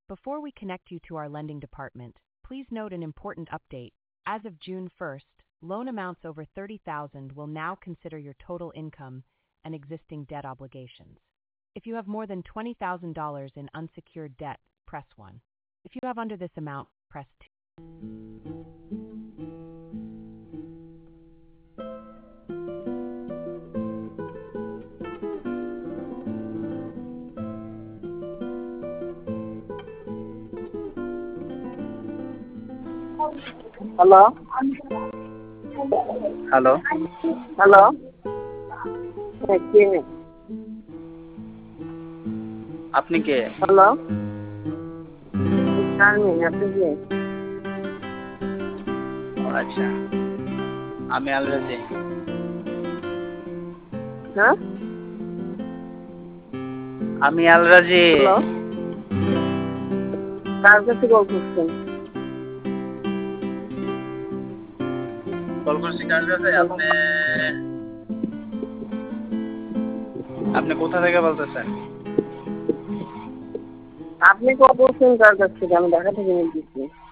Before we connect you to our lending department, please note an important update. As of June 1st, loan amounts over $30,000 will now consider your total income and existing debt obligations. If you have more than $20,000 in unsecured debt, press 1. If you have under this amount, press 2. Hello hello hello হ্যাঁ কে আপনি কে? Hello Sharmin আপনি কে? আচ্ছা, আমি Al-Rajhi. হ্যাঁ আমি Al-Rajhi. Hello কার কাছে call করছেন? কল করছি কার কাছে? আপনি কোথা থেকে বলতেছেন? আপনি কল করছেন কার কাছ থেকে? আমি ঢাকা থেকে নিয়ে দিচ্ছি।